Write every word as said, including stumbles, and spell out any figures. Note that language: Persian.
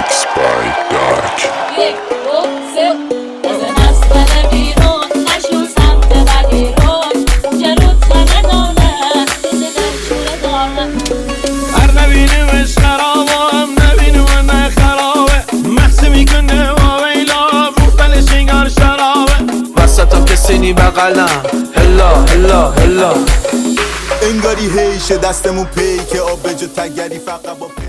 Mixed by Dark. یک دو سه بزن از بره بیرون نشون سمت بدی رو جلوت همه دانه دیزه در شوره دانه هر نبینیمش خرابه هم نبینیم و نه خرابه محسه میکنه و ویلا روبل شنگار شرابه وسطم کسینی بقلم هلا هلا هلا انگاری هیشه دستمون پی که آب به جا تگری فقط با